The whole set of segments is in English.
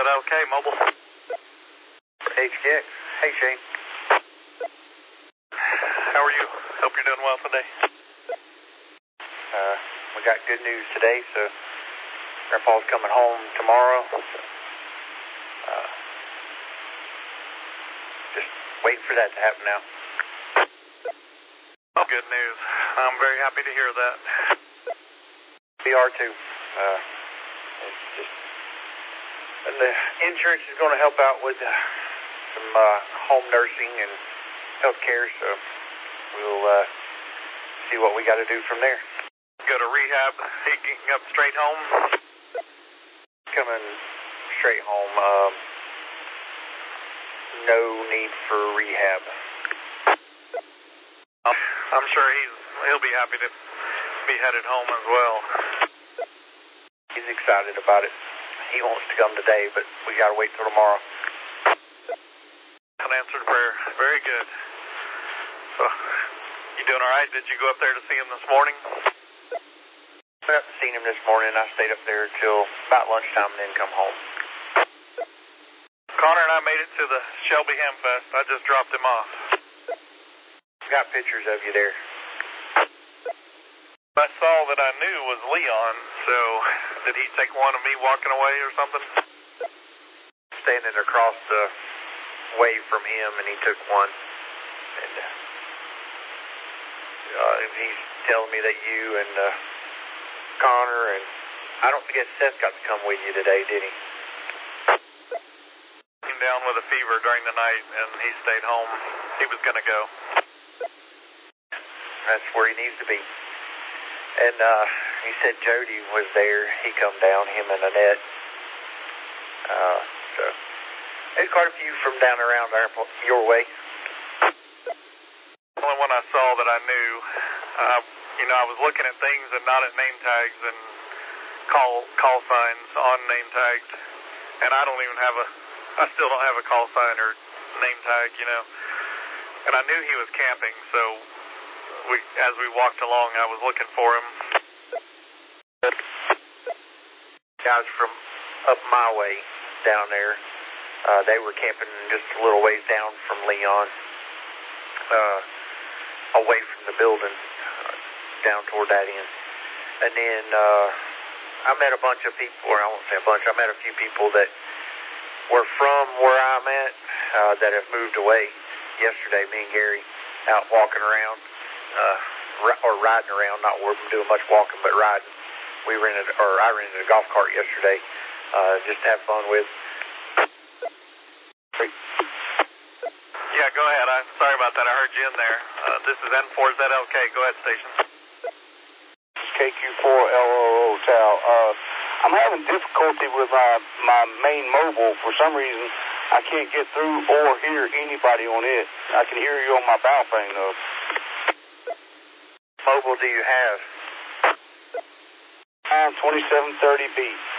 ZLK Mobile? HKX. Hey, Shane. How are you? Hope you're doing well today. We got good news today, so Grandpa's coming home tomorrow. Just waiting for that to happen now. Oh, good news. I'm very happy to hear that. We are too. It's just, and the insurance is going to help out with some home nursing and health care, so we'll see what we got to do from there. Go to rehab, taking up straight home? Coming straight home. No need for rehab. I'm sure he'll be happy to be headed home as well. He's excited about it. He wants to come today, but we got to wait till tomorrow. Unanswered prayer. Very good. So, you doing all right? Did you go up there to see him this morning? I haven't seen him this morning. I stayed up there till about lunchtime and then come home. Connor and I made it to the Shelby Hamfest. I just dropped him off. Got pictures of you there. I saw that I knew was Leon, so did he take one of me walking away or something? Standing across the way from him, and he took one. And he's telling me that you and Connor and I don't forget Seth got to come with you today, did he? Came down with a fever during the night, and he stayed home. He was going to go. That's where he needs to be. And he said Jody was there. He come down, him and Annette. So there's quite a few from down around there your way. The only one I saw that I knew, I was looking at things and not at name tags and call signs on name tags, and I still don't have a call sign or name tag, and I knew he was camping, so as we walked along, I was looking for him. Guys from up my way down there, they were camping just a little ways down from Leon, away from the building, down toward that end. And then I met a bunch of people, or I won't say a bunch, I met a few people that were from where I'm at that have moved away. Yesterday, me and Gary out walking around, or riding around, not doing much walking, but riding. I rented a golf cart yesterday, just to have fun with. Yeah, go ahead. I'm sorry about that. I heard you in there. This is N4ZLK. Go ahead, station. KQ4LOO Tal. I'm having difficulty with my main mobile. For some reason, I can't get through or hear anybody on it. I can hear you on my bow thing, though. Mobile do you have? 2730B.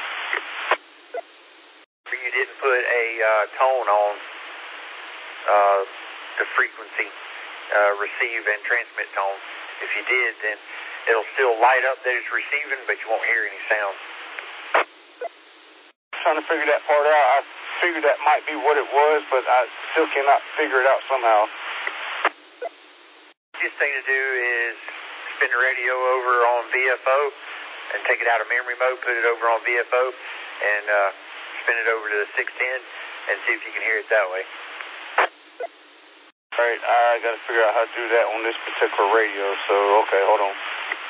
You didn't put a tone on the frequency, receive and transmit tone. If you did, then it'll still light up that it's receiving, but you won't hear any sound. Trying to figure that part out. I figured that might be what it was, but I still cannot figure it out somehow. Easiest thing to do is spin the radio over on VFO and take it out of memory mode, put it over on VFO, and spin it over to the 610 and see if you can hear it that way. All right, I got to figure out how to do that on this particular radio, so okay, hold on.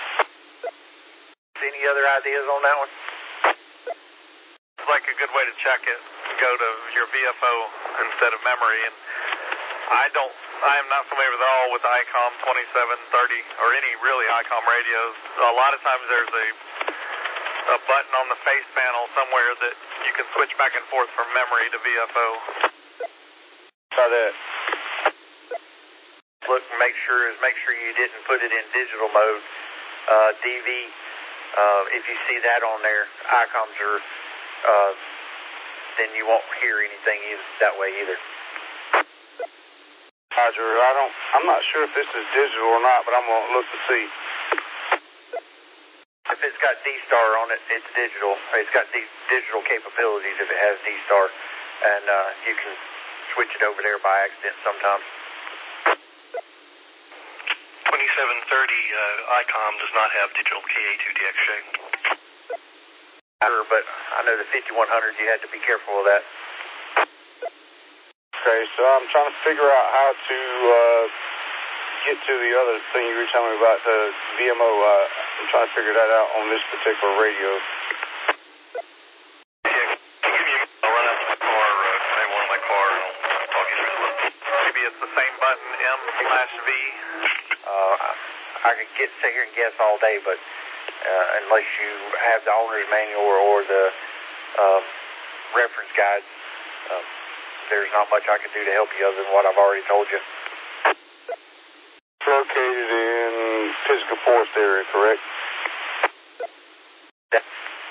Any other ideas on that one? It's like a good way to check it. Go to your VFO instead of memory, and I am not familiar with all with the ICOM 2730 or any really ICOM radios. A lot of times there's a button on the face panel somewhere that you can switch back and forth from memory to VFO. Try that. Look, make sure you didn't put it in digital mode. DV, if you see that on there, ICOMs are, then you won't hear anything that way either. Roger, I'm not sure if this is digital or not, but I'm going to look to see. If if it's got D-Star on it, it's digital. It's got these digital capabilities if it has D-Star, and you can switch it over there by accident sometimes. 2730 ICOM does not have digital KA2TXJ. Sure, but I know the 5100, you had to be careful of that. Okay, so I'm trying to figure out how to get to the other thing you were telling me about, the VMO. I'm trying to figure that out on this particular radio. I'll run out to my car, maybe one of my car, and I'll talk you through the button. Maybe it's the same button, M/V. I could sit here and guess all day, but unless you have the owner's manual or the reference guide, there's not much I can do to help you other than what I've already told you. It's located in Pisgah Forest area, correct? Yeah.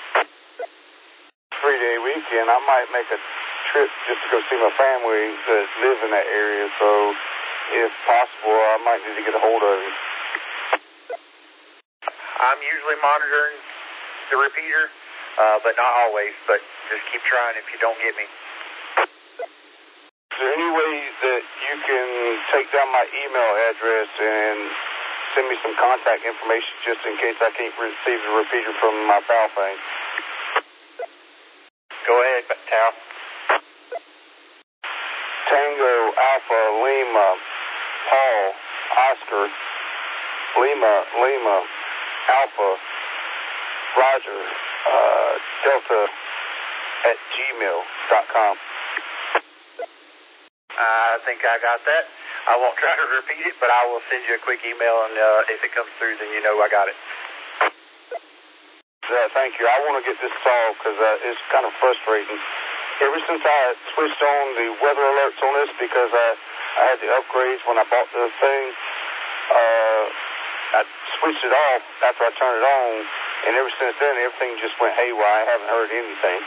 3-day weekend. I might make a trip just to go see my family that live in that area, so if possible, I might need to get a hold of you. I'm usually monitoring the repeater, but not always, but just keep trying if you don't get me. Is there any way that you can take down my email address and send me some contact information just in case I can't receive the repeater from my Baofeng? Go ahead, Tal. Tango, Alpha, Lima, Paul, Oscar, Lima, Alpha, Roger, Delta @gmail.com. I think I got that. I won't try to repeat it, but I will send you a quick email, and if it comes through, then you know I got it. Thank you. I want to get this solved because it's kind of frustrating. Ever since I switched on the weather alerts on this, because I had the upgrades when I bought the thing, I switched it off after I turned it on, and ever since then, everything just went haywire. I haven't heard anything.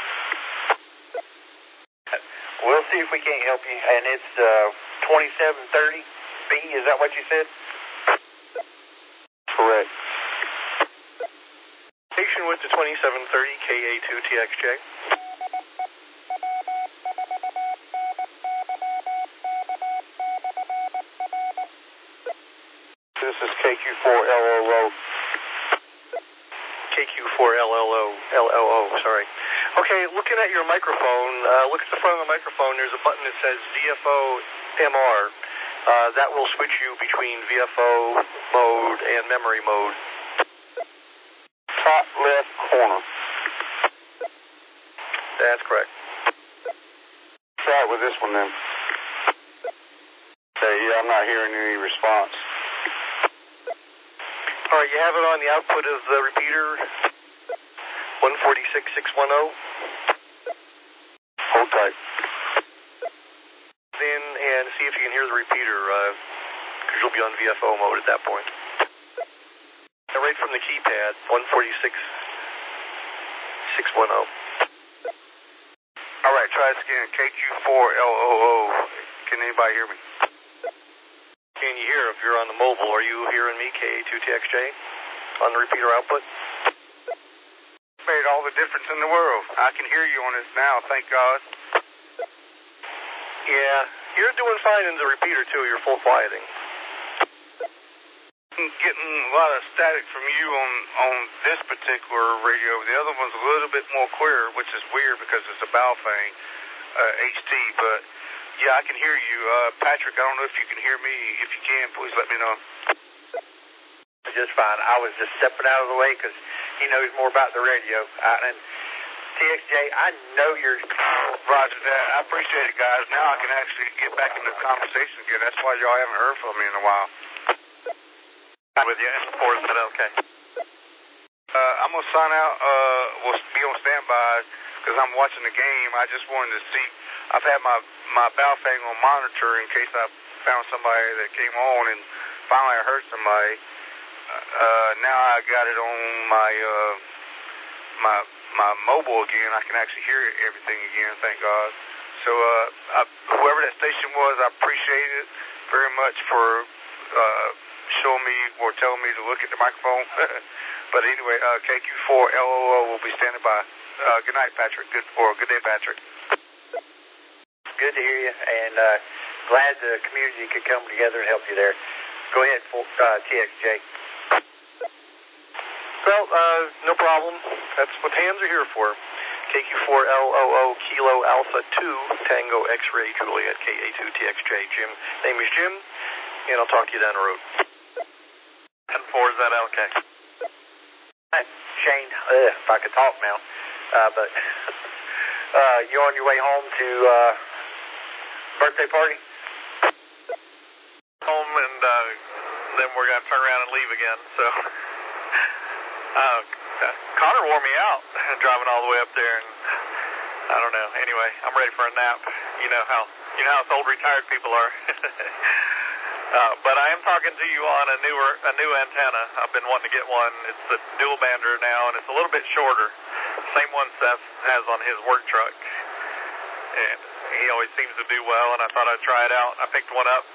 We'll see if we can't help you, and it's 2730B, is that what you said? Correct. Station with the 2730 KA2TXJ. This is KQ4LLO. KQ4LLO, sorry. Okay, looking at your microphone, look at the front of the microphone, there's a button that says VFO MR. That will switch you between VFO mode and memory mode. Top left corner. That's correct. Try it with this one then. Yeah, I'm not hearing any response. All right, you have it on the output of the repeater, 146610. Hold tight. In and see if you can hear the repeater, because you'll be on VFO mode at that point. Right from the keypad, 146610. All right, try this again. KQ4LOO. Can anybody hear me? Can you hear if you're on the mobile? Are you hearing me, KA2TXJ, on the repeater output? Made all the difference in the world. I can hear you on this now, thank God. Yeah, you're doing fine in the repeater, too. You're full quieting. I'm getting a lot of static from you on this particular radio. The other one's a little bit more clear, which is weird because it's a Baofeng HT, but yeah, I can hear you. Patrick, I don't know if you can hear me. If you can, please let me know. Just fine. I was just stepping out of the way because he knows more about the radio. And TXJ, I know you're... Roger that. I appreciate it, guys. Now I can actually get back into the conversation again. That's why y'all haven't heard from me in a while. With you, M4, is that okay? I'm going to sign out. We'll be on standby because I'm watching the game. I just wanted to see. I've had my Baofeng on monitor in case I found somebody that came on, and finally I heard somebody. Now I got it on my mobile again. I can actually hear everything again, thank God. So whoever that station was, I appreciate it very much for showing me or telling me to look at the microphone. But anyway, KQ4LOO will be standing by. Good night, Patrick. Good day, Patrick. Good to hear you, and glad the community could come together and help you there. Go ahead, TXJ. Well, no problem. That's what hands are here for. KQ4LOO Kilo Alpha 2 Tango X-Ray Juliet KA2TXJ. Jim, name is Jim, and I'll talk to you down the road. And 4ZLK. Shane, if I could talk now, but you on your way home to birthday party? Home, and then we're going to turn around and leave again, so Connor wore me out driving all the way up there, and I don't know. Anyway, I'm ready for a nap. You know how us old retired people are. But I am talking to you on a new antenna. I've been wanting to get one. It's the dual bander now, and it's a little bit shorter. Same one Seth has on his work truck, and he always seems to do well, and I thought I'd try it out. I picked one up,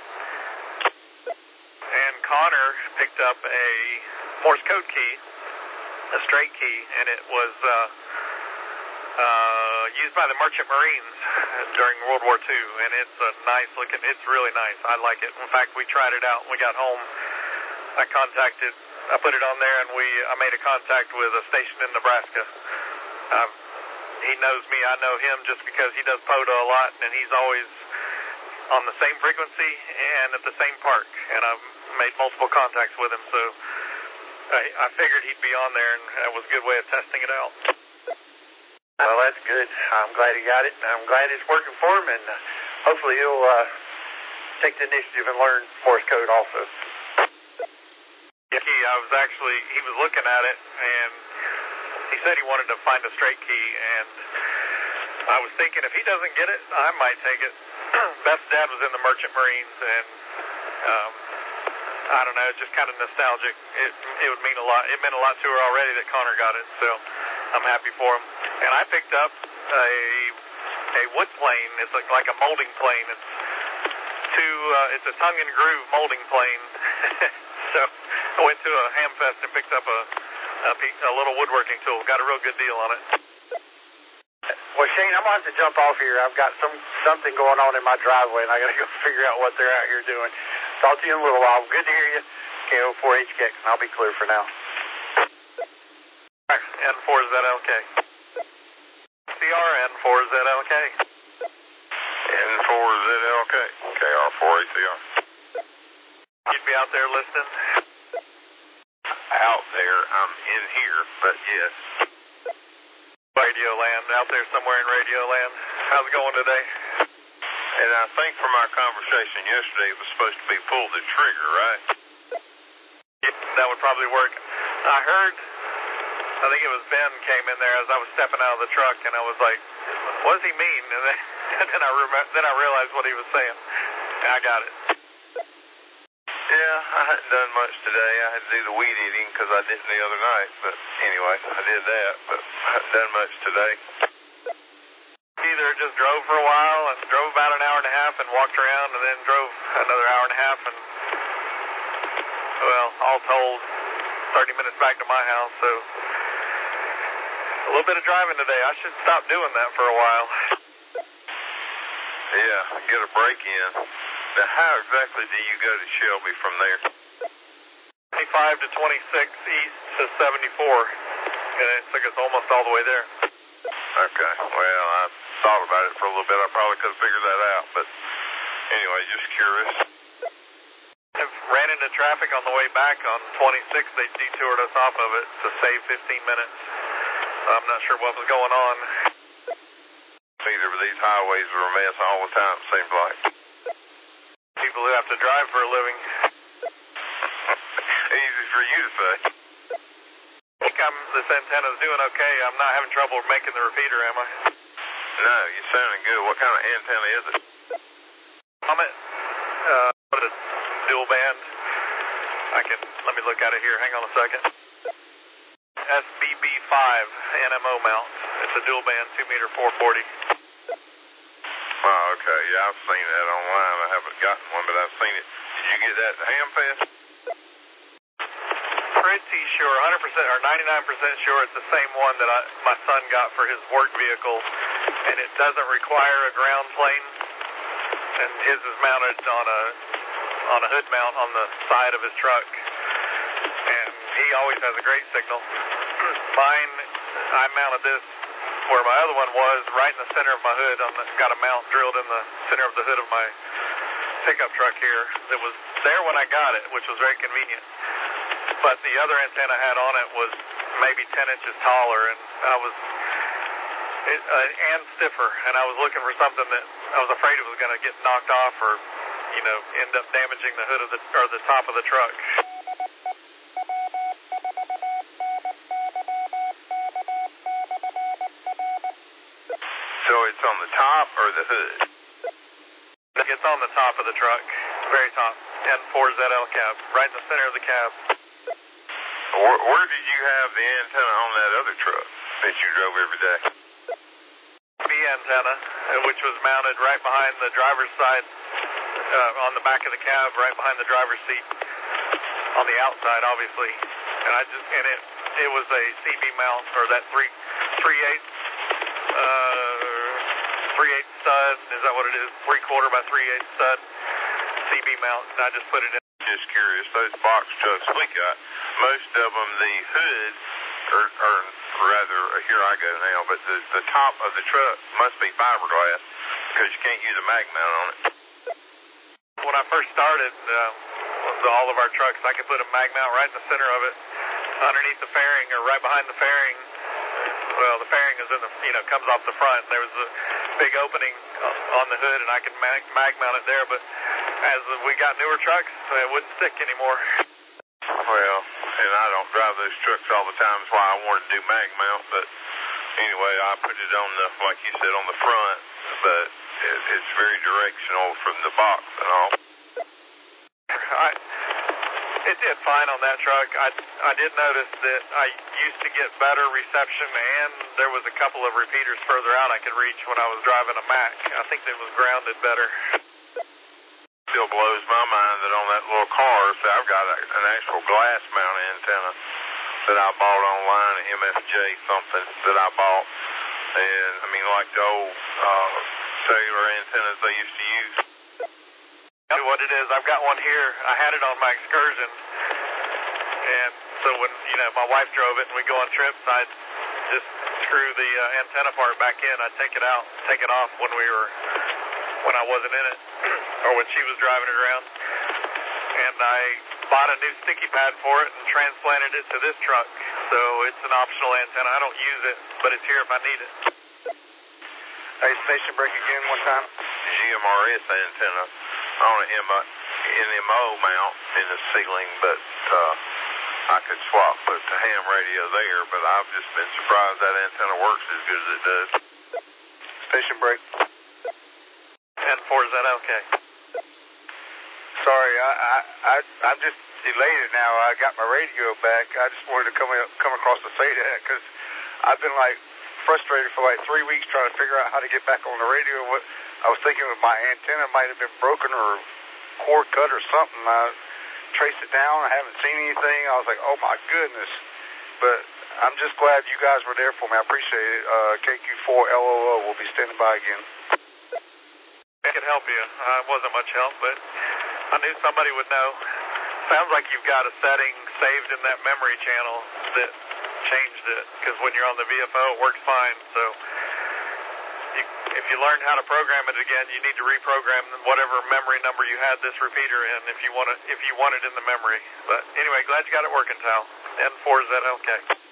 and Connor picked up a Morse code key, a straight key, and it was used by the Merchant Marines during World War II, and it's a nice looking, it's really nice. I like it. In fact, we tried it out when we got home. I put it on there, and I made a contact with a station in Nebraska. He knows me, I know him, just because he does POTA a lot, and he's always on the same frequency and at the same park, and I've made multiple contacts with him, so I figured he'd be on there, and that was a good way of testing it out. Well, that's good. I'm glad he got it. I'm glad it's working for him, and hopefully he'll take the initiative and learn Morse code also. Yeah, he was looking at it, and he said he wanted to find a straight key, and I was thinking if he doesn't get it, I might take it. Beth's dad was in the Merchant Marines, and I don't know, just kind of nostalgic. It would mean a lot. It meant a lot to her already that Connor got it, so I'm happy for him. And I picked up a wood plane. It's like a molding plane. It's a tongue and groove molding plane. So I went to a Hamfest and picked up a little woodworking tool. Got a real good deal on it. Well, Shane, I'm going to have to jump off here. I've got something going on in my driveway, and I got to go figure out what they're out here doing. Talk to you in a little while. Good to hear you. KO4HKX, and I'll be clear for now. N4ZLK. CRN4ZLK. N4ZLK. KR4ACR. You'd be out there listening? Out there, I'm in here, but yes. Radio land, out there somewhere in Radio land. How's it going today? And I think from our conversation yesterday, it was supposed to be pull the trigger, right? Yeah, that would probably work. I think it was Ben came in there as I was stepping out of the truck, and I was like, what does he mean? And then I realized what he was saying. And I got it. Yeah, I hadn't done much today. I had to do the weed eating because I didn't the other night. But anyway, I did that, but I hadn't done much today. Either just drove for a while and drove about an hour and a half and walked around, and then drove another hour and a half, and, well, all told, 30 minutes back to my house, so a little bit of driving today. I should stop doing that for a while. Yeah, get a break in. Now, how exactly do you go to Shelby from there? 25 to 26 east to 74, and it took us almost all the way there. Okay, well, I thought about it for a little bit. I probably could have figured that out, but anyway, just curious. I ran into traffic on the way back on 26. They detoured us off of it to save 15 minutes. I'm not sure what was going on. Either of these highways are a mess all the time, it seems like. People who have to drive for a living. Easy for you to say. I think this antenna's doing okay. I'm not having trouble making the repeater, am I? No, you're sounding good. What kind of antenna is it? Comet. What is it? Dual band. Let me look at it here. Hang on a second. SBB5 NMO mount. It's a dual band, 2-meter 440. Oh, okay. Yeah, I've seen that online. I haven't gotten one, but I've seen it. Did you get that at the Hamfest? pretty sure, 100% or 99% sure it's the same one that my son got for his work vehicle, and it doesn't require a ground plane, and his is mounted on a hood mount on the side of his truck, and he always has a great signal. Mine, I mounted this where my other one was, right in the center of my hood. Got a mount drilled in the center of the hood of my pickup truck here. It was there when I got it, which was very convenient. But the other antenna I had on it was maybe 10 inches taller, and and stiffer. And I was looking for something that I was afraid it was going to get knocked off or, end up damaging the hood of the top of the truck. So it's on the top or the hood? It's on the top of the truck, very top, N4ZL cab, right in the center of the cab. Where did you have the antenna on that other truck that you drove every day? B antenna, which was mounted right behind the driver's side, on the back of the cab, right behind the driver's seat, on the outside, obviously. And it was a CB mount, or that 3/8 stud, is that what it is? 3/4 by 3/8 stud CB mount, and I just put it in. Just curious, those box trucks we got, most of them, the hoods, or rather, here I go now, but the top of the truck must be fiberglass because you can't use a mag mount on it. When I first started all of our trucks, I could put a mag mount right in the center of it, underneath the fairing or right behind the fairing. Well, the fairing is in the, comes off the front. There was a big opening on the hood, and I could mag mount it there. But as we got newer trucks, it wouldn't stick anymore. Well, and I don't drive those trucks all the time. That's why I wanted to do mag mount. But anyway, I put it on the, like you said, on the front. But it's very directional from the box and all. It did fine on that truck. I did notice that I used to get better reception, and there was a couple of repeaters further out I could reach when I was driving a Mack. I think it was grounded better. Still blows my mind that on that little car, so I've got an actual glass mount antenna that I bought online, MFJ something that I bought. And, I mean, like the old cellular antennas they used to use. What it is, I've got one here. I had it on my Excursion, and so when my wife drove it and we go on trips, I'd just screw the antenna part back in. I'd take it out, take it off when I wasn't in it, or when she was driving it around. And I bought a new sticky pad for it and transplanted it to this truck. So it's an optional antenna. I don't use it, but it's here if I need it. Hey, station break again one time. GMRS antenna on an NMO mount in the ceiling, but I could swap it to ham radio there, but I've just been surprised that antenna works as good as it does. Station break. N4ZLK. Sorry, I'm just elated now. I got my radio back. I just wanted to come across to say that because I've been frustrated for 3 weeks trying to figure out how to get back on the radio. I was thinking my antenna might have been broken or cord cut or something. I traced it down. I haven't seen anything. I was like, oh my goodness. But I'm just glad you guys were there for me. I appreciate it. KQ4LOO will be standing by again. I could help you. It wasn't much help, but I knew somebody would know. Sounds like you've got a setting saved in that memory channel that changed it, because when you're on the VFO, it works fine. So if you learn how to program it again, you need to reprogram whatever memory number you had this repeater in if you want it in the memory. But anyway, glad you got it working, Tal. N4ZLK.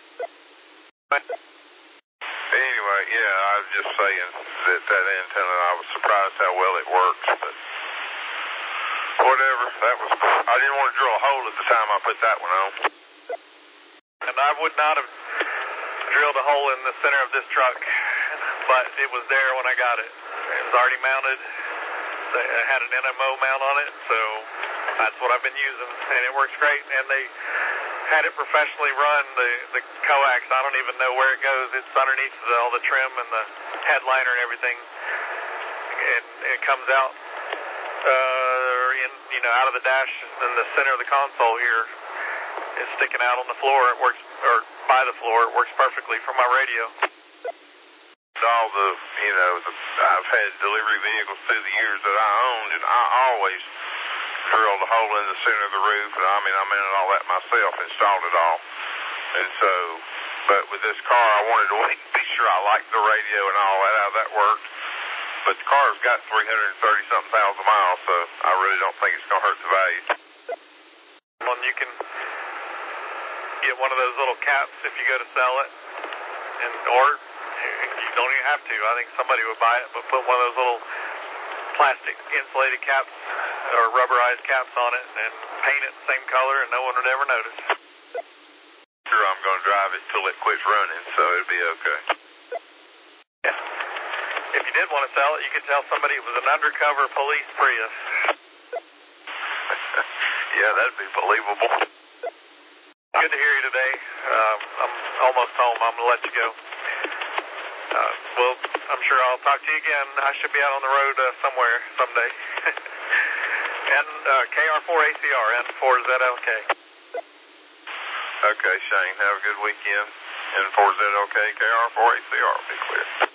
Anyway, yeah, I was just saying that antenna, I was surprised how well it works, but whatever. I didn't want to drill a hole at the time I put that one on. And I would not have drilled a hole in the center of this truck, but it was there when I got it. It was already mounted. It had an NMO mount on it, so that's what I've been using, and it works great. And they had it professionally run, the coax. I don't even know where it goes. It's underneath all the trim and the headliner and everything, and it comes out out of the dash in the center of the console here. is sticking out on the floor. It works, or by the floor. It works perfectly for my radio. All the, I've had delivery vehicles through the years that I owned, and I always drilled a hole in the center of the roof, and I mounted all that myself, installed it all. And so, but with this car, I wanted to wait and be sure I liked the radio and all that, how that worked. But the car's got 330-something thousand miles, so I really don't think it's going to hurt the value. Well, you can get one of those little caps if you go to sell it, or you don't even have to. I think somebody would buy it, but put one of those little plastic insulated caps or rubberized caps on it and paint it the same color, and no one would ever notice. Sure, I'm going to drive it till it quits running, so it'll be okay. Yeah. If you did want to sell it, you could tell somebody it was an undercover police Prius. Yeah, that'd be believable. Good to hear you today. I'm almost home. I'm going to let you go. Well, I'm sure I'll talk to you again. I should be out on the road somewhere someday. And KR4ACR, N4ZLK. Okay, Shane, have a good weekend. N4ZLK, KR4ACR, be clear.